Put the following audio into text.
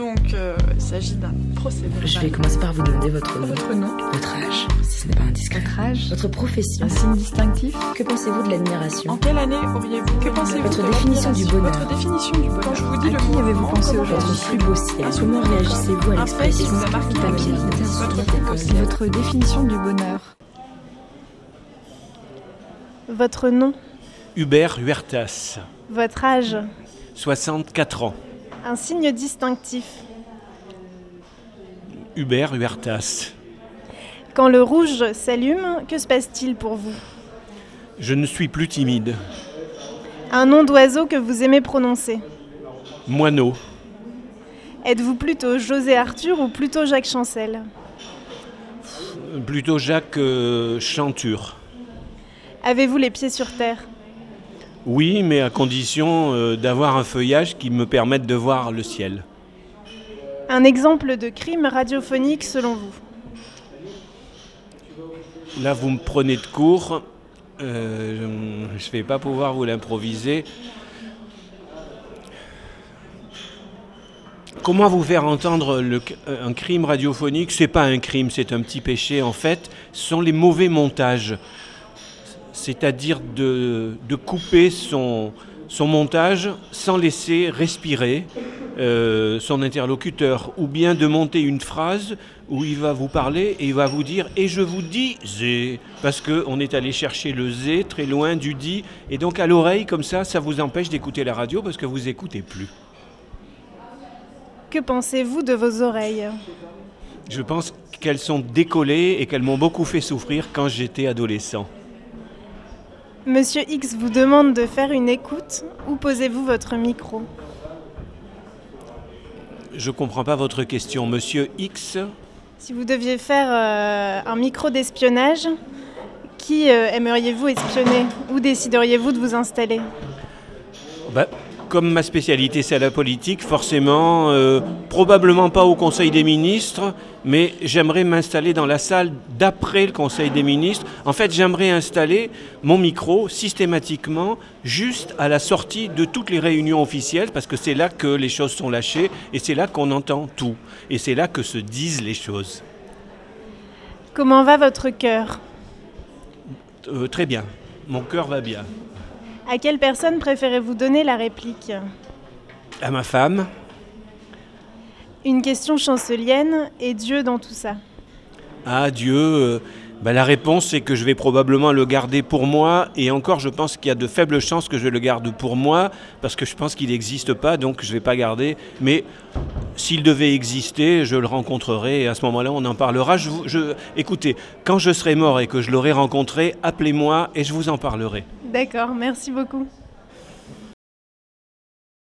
Donc, il s'agit d'un procès verbal. Je vais commencer par vous demander votre nom. Votre nom. Votre âge, si ce n'est pas indiscret. Votre âge. Votre profession. Un signe distinctif. Que pensez-vous de l'admiration? En quelle année auriez-vous... Que pensez-vous Votre de définition du bonheur. Votre définition du bonheur. Quand je vous dis À le qui mot avez-vous pensé comment aujourd'hui? réagissez-vous? Plus beau ciel. Comment réagissez-vous à Un fait qui l'expression vous a marqué papier? votre plus beau ciel. Votre définition du bonheur. Votre nom. Hubert Huertas, Votre âge. 64 ans. Un signe distinctif. Hubert Huertas. Quand le rouge s'allume, que se passe-t-il pour vous? Je ne suis plus timide. Un nom d'oiseau que vous aimez prononcer. Moineau. Êtes-vous plutôt José Arthur ou plutôt Jacques Chancel? Plutôt Jacques Chanture. Avez-vous les pieds sur terre? Oui, mais à condition d'avoir un feuillage qui me permette de voir le ciel. Un exemple de crime radiophonique selon vous? Là, vous me prenez de court. Je ne vais pas pouvoir vous l'improviser. Comment vous faire entendre un crime radiophonique? C'est pas un crime, c'est un petit péché en fait. Ce sont les mauvais montages. C'est-à-dire de couper son montage sans laisser respirer son interlocuteur, ou bien de monter une phrase où il va vous parler et il va vous dire « et je vous disais », parce qu'on est allé chercher le « zé » très loin du « dit », et donc à l'oreille, comme ça vous empêche d'écouter la radio parce que vous n'écoutez plus. Que pensez-vous de vos oreilles? Je pense qu'elles sont décollées et qu'elles m'ont beaucoup fait souffrir quand j'étais adolescent. Monsieur X vous demande de faire une écoute. Où posez-vous votre micro? Je ne comprends pas votre question. Monsieur X, Si vous deviez faire un micro d'espionnage, qui aimeriez-vous espionner? Où décideriez-vous de vous installer? comme ma spécialité c'est la politique, forcément, probablement pas au Conseil des ministres, mais j'aimerais m'installer dans la salle d'après le Conseil des ministres. En fait, j'aimerais installer mon micro systématiquement juste à la sortie de toutes les réunions officielles, parce que c'est là que les choses sont lâchées et c'est là qu'on entend tout. Et c'est là que se disent les choses. Comment va votre cœur? Très bien, mon cœur va bien. À quelle personne préférez-vous donner la réplique? À ma femme. Une question chancelienne, et Dieu dans tout ça? Ah, Dieu, la réponse c'est que je vais probablement le garder pour moi, et encore je pense qu'il y a de faibles chances que je le garde pour moi, parce que je pense qu'il n'existe pas, donc je ne vais pas garder. Mais s'il devait exister, je le rencontrerai, et à ce moment-là on en parlera. Écoutez, quand je serai mort et que je l'aurai rencontré, appelez-moi et je vous en parlerai. D'accord, merci beaucoup.